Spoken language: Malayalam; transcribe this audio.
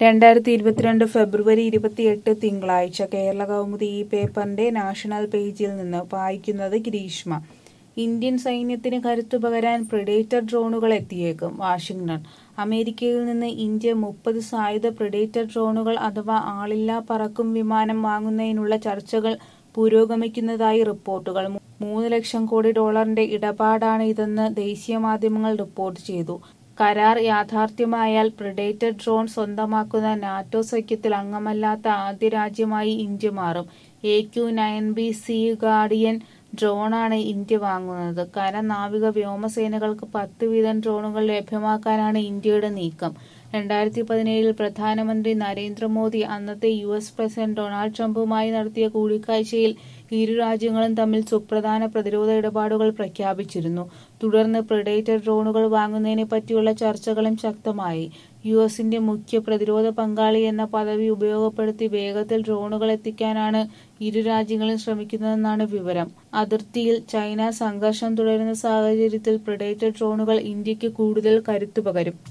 2022 ഫെബ്രുവരി 28 തിങ്കളാഴ്ച കേരള കൗമുദി ഈ പേപ്പറിന്റെ നാഷണൽ പേജിൽ നിന്ന് വായിക്കുന്നത് ഗ്രീഷ്മ. ഇന്ത്യൻ സൈന്യത്തിന് കരുത്തുപകരാൻ പ്രെഡേറ്റർ ഡ്രോണുകൾ എത്തിയേക്കും. വാഷിംഗ്ടൺ. അമേരിക്കയിൽ നിന്ന് ഇന്ത്യ 30 സായുധ പ്രെഡേറ്റർ ഡ്രോണുകൾ അഥവാ ആളില്ലാ പറക്കും വിമാനം വാങ്ങുന്നതിനുള്ള ചർച്ചകൾ പുരോഗമിക്കുന്നതായി റിപ്പോർട്ടുകൾ. $3 ലക്ഷം കോടി ഇടപാടാണ് ഇതെന്ന് ദേശീയ മാധ്യമങ്ങൾ റിപ്പോർട്ട് ചെയ്തു. കരാർ യാഥാർത്ഥ്യമായാൽ പ്രെഡേറ്റർ ഡ്രോൺ സ്വന്തമാക്കുന്ന നാറ്റോ സഖ്യത്തിൽ അംഗമല്ലാത്ത ആദ്യ രാജ്യമായി ഇന്ത്യ മാറും. AQ-9B സീ ഗാർഡിയൻ ഡ്രോണാണ് ഇന്ത്യ വാങ്ങുന്നത്. കര, നാവിക, വ്യോമസേനകൾക്ക് 10 വീതം ഡ്രോണുകൾ ലഭ്യമാക്കാനാണ് ഇന്ത്യയുടെ നീക്കം. 2017 പ്രധാനമന്ത്രി നരേന്ദ്രമോദി അന്നത്തെ US പ്രസിഡന്റ് ഡൊണാൾഡ് ട്രംപുമായി നടത്തിയ കൂടിക്കാഴ്ചയിൽ ഇരു രാജ്യങ്ങളും തമ്മിൽ സുപ്രധാന പ്രതിരോധ ഇടപാടുകൾ പ്രഖ്യാപിച്ചിരുന്നു. തുടർന്ന് പ്രെഡേറ്റർ ഡ്രോണുകൾ വാങ്ങുന്നതിനെ പറ്റിയുള്ള ചർച്ചകളും ശക്തമായി. യുഎസിന്റെ മുഖ്യ പ്രതിരോധ പങ്കാളി എന്ന പദവി ഉപയോഗപ്പെടുത്തി വേഗത്തിൽ ഡ്രോണുകൾ എത്തിക്കാനാണ് ഇരു രാജ്യങ്ങളും ശ്രമിക്കുന്നതെന്നാണ് വിവരം. അതിർത്തിയിൽ ചൈന സംഘർഷം തുടരുന്ന സാഹചര്യത്തിൽ പ്രെഡേറ്റർ ഡ്രോണുകൾ ഇന്ത്യക്ക് കൂടുതൽ കരുത്തുപകരും.